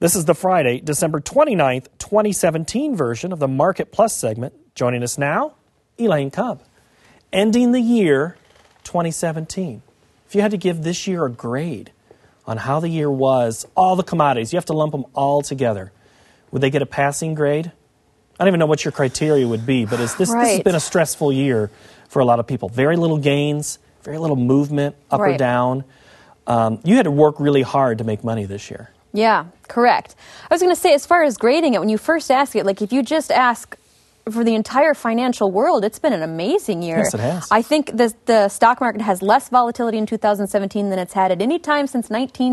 This is the Friday, December 29th, 2017 version of the Market Plus segment. Joining us now, Elaine Kubb. Ending the year 2017. If you had to give this year a grade on how the year was, all the commodities, you have to lump them all together. Would they get a passing grade? I don't even know what your criteria would be, but this has been a stressful year for a lot of people. Very little gains, very little movement up or down. You had to work really hard to make money this year. Yeah, correct. I was going to say, as far as grading it, when you first ask it, like if you just ask for the entire financial world, it's been an amazing year. Yes, it has. I think the stock market has less volatility in 2017 than it's had at any time since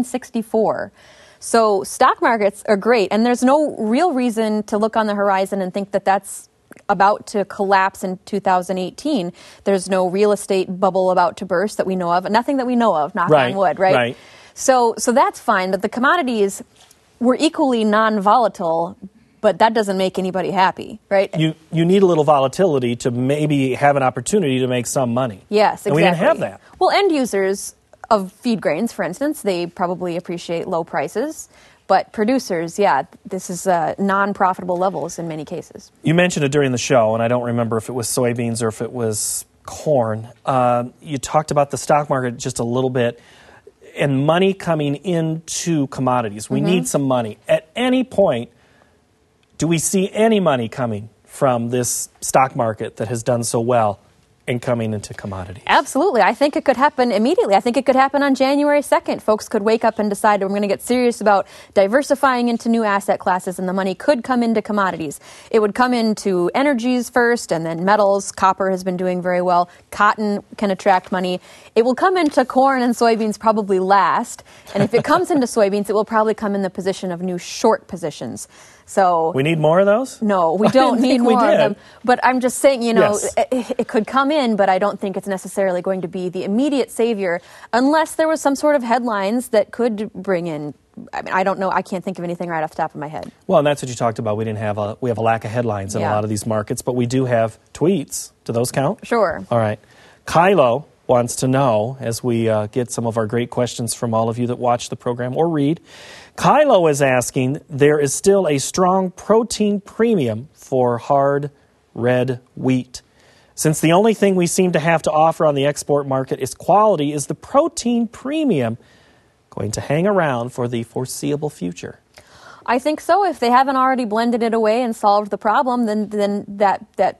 1964. So stock markets are great, and there's no real reason to look on the horizon and think that that's about to collapse in 2018. There's no real estate bubble about to burst that we know of. Nothing that we know of, knock on wood, right? Right. So that's fine, but the commodities were equally non-volatile, but that doesn't make anybody happy, right? You need a little volatility to maybe have an opportunity to make some money. Yes, exactly. And we didn't have that. Well, end users of feed grains, for instance, they probably appreciate low prices. But producers, this is non-profitable levels in many cases. You mentioned it during the show, and I don't remember if it was soybeans or if it was corn. You talked about the stock market just a little bit and money coming into commodities. We need some money. At any point, do we see any money coming from this stock market that has done so well and coming into commodities? Absolutely. I think it could happen immediately. I think it could happen on January 2nd. Folks could wake up and decide we're going to get serious about diversifying into new asset classes, and the money could come into commodities. It would come into energies first, and then metals. Copper has been doing very well. Cotton can attract money. It will come into corn and soybeans probably last. And if it comes into soybeans, it will probably come in the position of new short positions. So we need more of those? No, we don't need more of them. But I'm just saying, it could come in, but I don't think it's necessarily going to be the immediate savior unless there was some sort of headlines that could bring in. I mean, I don't know. I can't think of anything right off the top of my head. Well, and that's what you talked about. We have a lack of headlines in a lot of these markets, but we do have tweets. Do those count? Sure. All right. Kylo wants to know, as we get some of our great questions from all of you that watch the program or read. Kylo is asking, there is still a strong protein premium for hard red wheat. Since the only thing we seem to have to offer on the export market is quality, is the protein premium going to hang around for the foreseeable future? I think so. If they haven't already blended it away and solved the problem, then that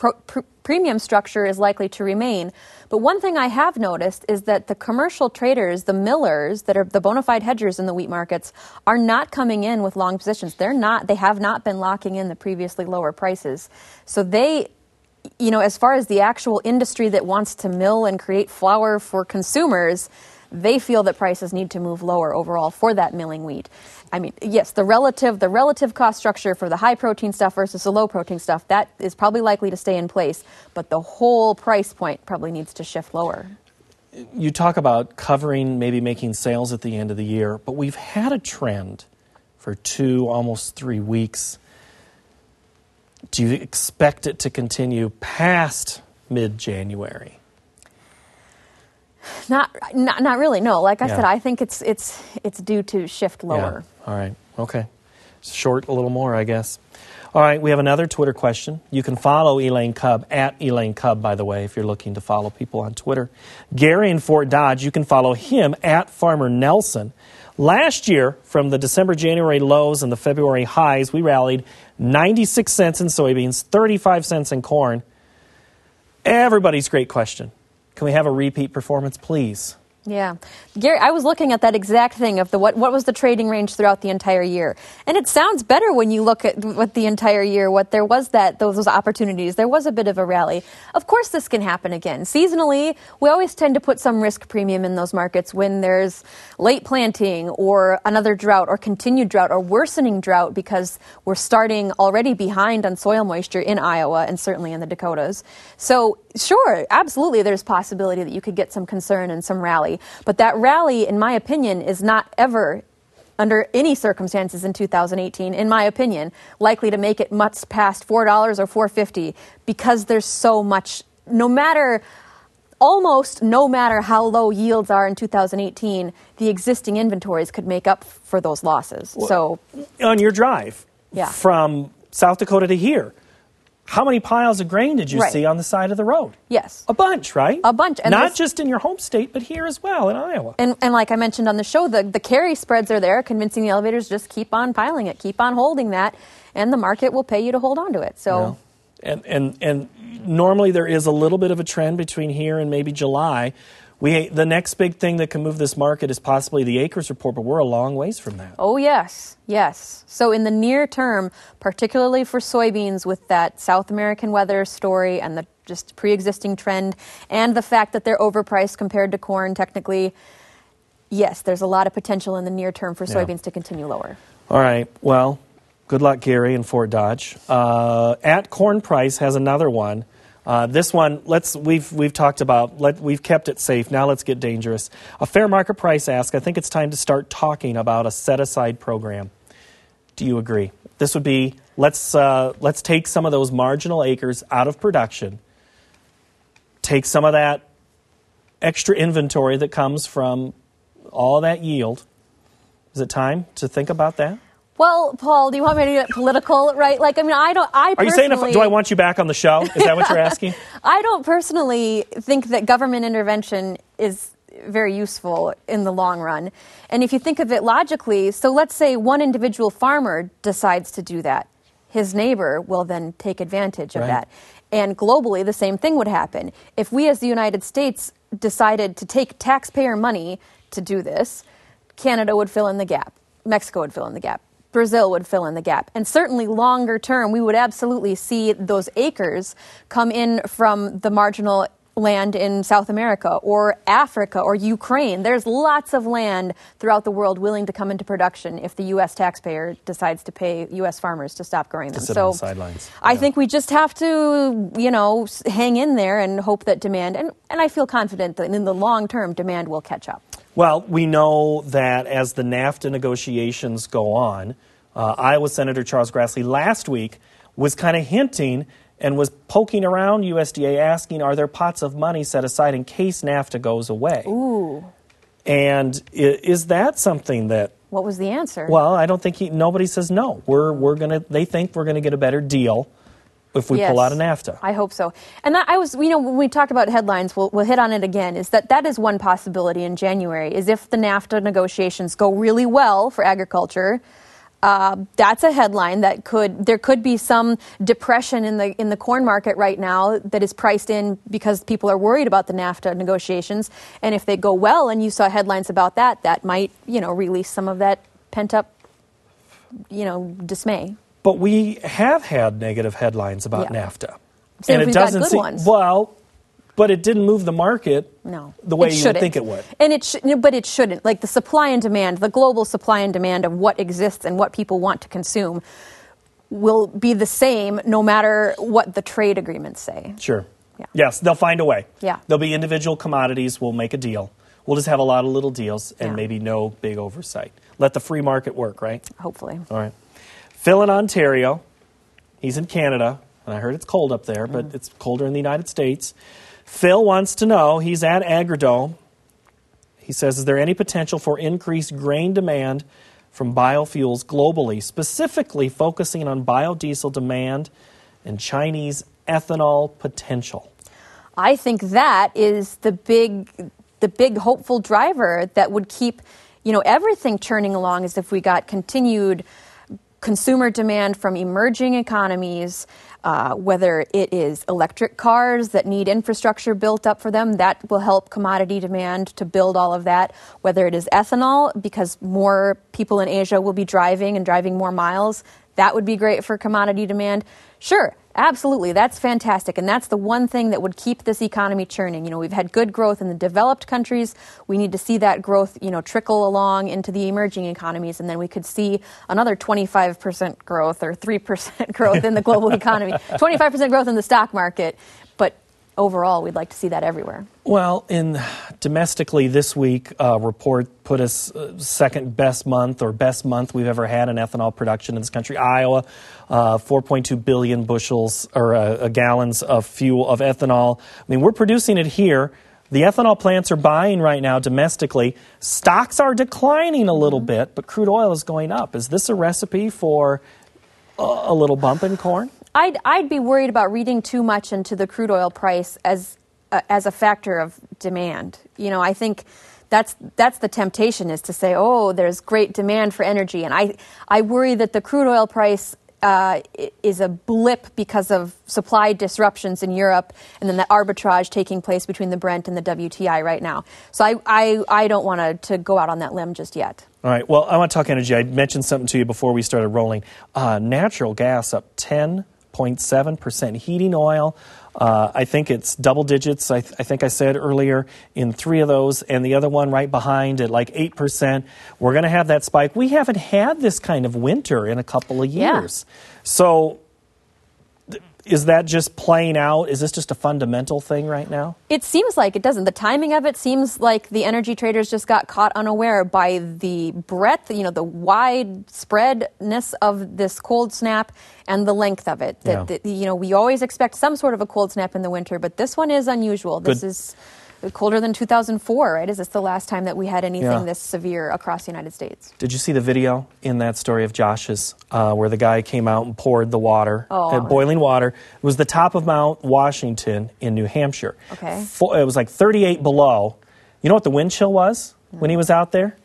premium structure is likely to remain. But one thing I have noticed is that the commercial traders, the millers that are the bona fide hedgers in the wheat markets, are not coming in with long positions. They have not been locking in the previously lower prices. So they, as far as the actual industry that wants to mill and create flour for consumers, they feel that prices need to move lower overall for that milling wheat. I mean, yes, the relative cost structure for the high protein stuff versus the low protein stuff, that is probably likely to stay in place, but the whole price point probably needs to shift lower. You talk about covering, maybe making sales at the end of the year, but we've had a trend for 2, almost 3 weeks. Do you expect it to continue past mid-January? Not really, no. Like I said, I think it's due to shift lower. Yeah. All right. Okay. Short a little more, I guess. All right. We have another Twitter question. You can follow Elaine Kubb at Elaine Kubb, by the way, if you're looking to follow people on Twitter. Gary in Fort Dodge, you can follow him at Farmer Nelson. Last year, from the December-January lows and the February highs, we rallied 96 cents in soybeans, 35 cents in corn. Everybody's great question. Can we have a repeat performance, please? Yeah. Gary, I was looking at that exact thing of what was the trading range throughout the entire year. And it sounds better when you look at what the entire year, what there was those opportunities. There was a bit of a rally. Of course this can happen again. Seasonally, we always tend to put some risk premium in those markets when there's late planting or another drought or continued drought or worsening drought because we're starting already behind on soil moisture in Iowa and certainly in the Dakotas. So sure, absolutely there's possibility that you could get some concern and some rally. But that rally, in my opinion, is not ever, under any circumstances in 2018, in my opinion, likely to make it much past $4 or $4.50 because there's so much, no matter almost no matter how low yields are in 2018, the existing inventories could make up for those losses. Well, so on your drive from South Dakota to here, how many piles of grain did you see on the side of the road? Yes. A bunch, right? A bunch. And not just in your home state, but here as well in Iowa. And like I mentioned on the show, the carry spreads are there, convincing the elevators just keep on piling it, keep on holding that, and the market will pay you to hold on to it. So, and normally there is a little bit of a trend between here and maybe July. The next big thing that can move this market is possibly the acres report, but we're a long ways from that. Oh, yes. So in the near term, particularly for soybeans with that South American weather story and the just pre-existing trend and the fact that they're overpriced compared to corn technically, yes, there's a lot of potential in the near term for soybeans to continue lower. All right. Well, good luck, Gary, in Fort Dodge. At Corn Price has another one. This one, we've talked about, we've kept it safe. Now let's get dangerous. A fair market price ask. I think it's time to start talking about a set-aside program. Do you agree? This would be, let's take some of those marginal acres out of production, take some of that extra inventory that comes from all that yield. Is it time to think about that? Well, Paul, do you want me to get political, right? Like, I mean, Are you saying, do I want you back on the show? Is that what you're asking? I don't personally think that government intervention is very useful in the long run. And if you think of it logically, so let's say one individual farmer decides to do that. His neighbor will then take advantage of that. And globally, the same thing would happen. If we as the United States decided to take taxpayer money to do this, Canada would fill in the gap. Mexico would fill in the gap. Brazil would fill in the gap. And certainly longer term, we would absolutely see those acres come in from the marginal land in South America or Africa or Ukraine. There's lots of land throughout the world willing to come into production if the U.S. taxpayer decides to pay U.S. farmers to stop growing them. To sit on the sidelines. I think we just have to, hang in there and hope that demand, and I feel confident that in the long term, demand will catch up. Well, we know that as the NAFTA negotiations go on, Iowa Senator Charles Grassley last week was kind of hinting and was poking around USDA asking, are there pots of money set aside in case NAFTA goes away? Ooh. And is that something that... What was the answer? Well, I don't think nobody says no. They think we're going to get a better deal if we pull out of NAFTA. I hope so. And that when we talk about headlines, we'll hit on it again, is that is one possibility in January, is if the NAFTA negotiations go really well for agriculture, that's a headline there could be some depression in the corn market right now that is priced in because people are worried about the NAFTA negotiations. And if they go well and you saw headlines about that might, release some of that pent up, dismay. But we have had negative headlines about NAFTA. And it doesn't got good ones. Well, but it didn't move the market the way you would think it would. And but it shouldn't. Like the supply and demand, the global supply and demand of what exists and what people want to consume will be the same no matter what the trade agreements say. Sure. Yeah. Yes, they'll find a way. Yeah. There'll be individual commodities. We'll make a deal. We'll just have a lot of little deals and maybe no big oversight. Let the free market work, right? Hopefully. All right. Phil in Ontario. He's in Canada, and I heard it's cold up there, but it's colder in the United States. Phil wants to know, he's at Agridome. He says, is there any potential for increased grain demand from biofuels globally, specifically focusing on biodiesel demand and Chinese ethanol potential? I think that is the big hopeful driver that would keep, everything churning along, as if we got continued consumer demand from emerging economies, whether it is electric cars that need infrastructure built up for them, that will help commodity demand to build all of that. Whether it is ethanol, because more people in Asia will be driving more miles, that would be great for commodity demand. Sure, absolutely, that's fantastic. And that's the one thing that would keep this economy churning. We've had good growth in the developed countries. We need to see that growth, trickle along into the emerging economies. And then we could see another 25% growth or 3% growth in the global economy, 25% growth in the stock market. But overall, we'd like to see that everywhere. Well, domestically this week, report put us second best month or best month we've ever had in ethanol production in this country. Iowa, 4.2 billion bushels or gallons of fuel of ethanol. I mean, we're producing it here. The ethanol plants are buying right now domestically. Stocks are declining a little bit, but crude oil is going up. Is this a recipe for a little bump in corn? I'd be worried about reading too much into the crude oil price as a factor of demand. You know, I think that's the temptation, is to say, oh, there's great demand for energy. And I worry that the crude oil price is a blip because of supply disruptions in Europe, and then the arbitrage taking place between the Brent and the WTI right now. So I don't want to go out on that limb just yet. All right. Well, I want to talk energy. I mentioned something to you before we started rolling. Natural gas up 10.7%. Heating oil, I think it's double digits. I think I said earlier in 3 of those, and the other one right behind at like 8%. We're going to have that spike. We haven't had this kind of winter in a couple of years. Yeah. So is that just playing out? Is this just a fundamental thing right now? It seems like it doesn't. The timing of it seems like the energy traders just got caught unaware by the breadth, the widespreadness of this cold snap and the length of it. We always expect some sort of a cold snap in the winter, but this one is unusual. This is colder than 2004, right? Is this the last time that we had anything this severe across the United States? Did you see the video in that story of Josh's where the guy came out and poured the water, boiling water? It was the top of Mount Washington in New Hampshire. Okay. It was like 38 below. You know what the wind chill was when he was out there?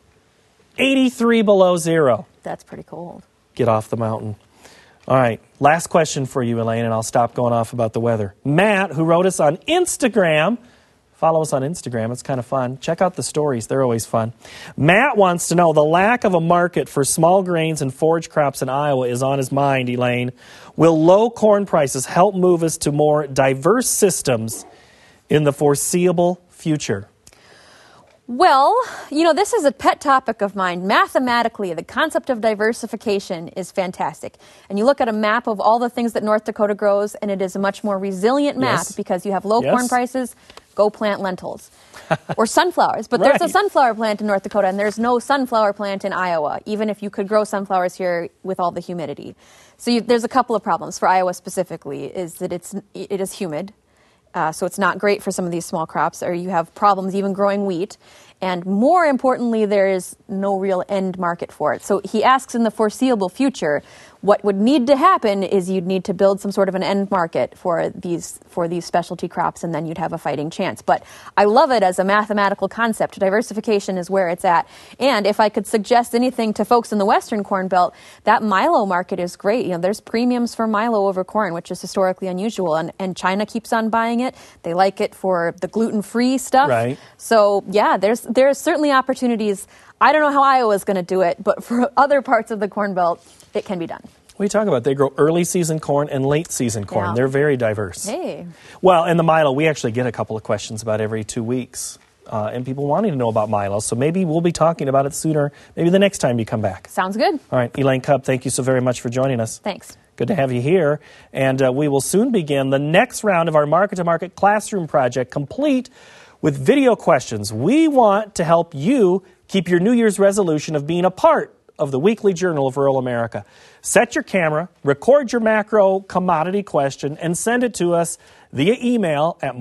83 below zero. That's pretty cold. Get off the mountain. All right, last question for you, Elaine, and I'll stop going off about the weather. Matt, who wrote us on Instagram. Follow us on Instagram. It's kind of fun. Check out the stories. They're always fun. Matt wants to know, the lack of a market for small grains and forage crops in Iowa is on his mind, Elaine. Will low corn prices help move us to more diverse systems in the foreseeable future? Well, this is a pet topic of mine. Mathematically, the concept of diversification is fantastic. And you look at a map of all the things that North Dakota grows, and it is a much more resilient map because you have low corn prices. Go plant lentils or sunflowers. But there's a sunflower plant in North Dakota, and there's no sunflower plant in Iowa, even if you could grow sunflowers here with all the humidity. So there's a couple of problems for Iowa specifically, is that it is humid. So it's not great for some of these small crops, or you have problems even growing wheat. And more importantly, there is no real end market for it. So he asks, in the foreseeable future, what would need to happen is you'd need to build some sort of an end market for these specialty crops, and then you'd have a fighting chance. But I love it as a mathematical concept. Diversification is where it's at. And if I could suggest anything to folks in the Western Corn Belt, that Milo market is great. there's premiums for Milo over corn, which is historically unusual. And China keeps on buying it. They like it for the gluten-free stuff. Right. So, there's certainly opportunities. I don't know how Iowa is going to do it, but for other parts of the Corn Belt, it can be done. What are you talking about? They grow early season corn and late season corn. Yeah. They're very diverse. Hey. Well, and the Milo, we actually get a couple of questions about every 2 weeks. And people wanting to know about Milo. So maybe we'll be talking about it sooner, maybe the next time you come back. Sounds good. All right, Elaine Cubb, thank you so very much for joining us. Thanks. Good to have you here. And we will soon begin the next round of our Market-to-Market Classroom Project, complete with video questions. We want to help you keep your New Year's resolution of being a part of the Weekly Journal of Rural America. Set your camera, record your macro commodity question, and send it to us via email at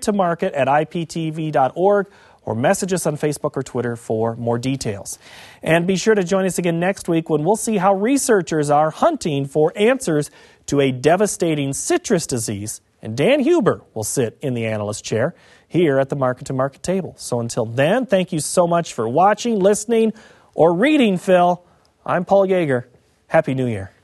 markettomarket@iptv.org, or message us on Facebook or Twitter for more details. And be sure to join us again next week when we'll see how researchers are hunting for answers to a devastating citrus disease. And Dan Huber will sit in the analyst chair here at the Market-to-Market table. So until then, thank you so much for watching, listening, or reading, Phil. I'm Paul Yeager. Happy New Year.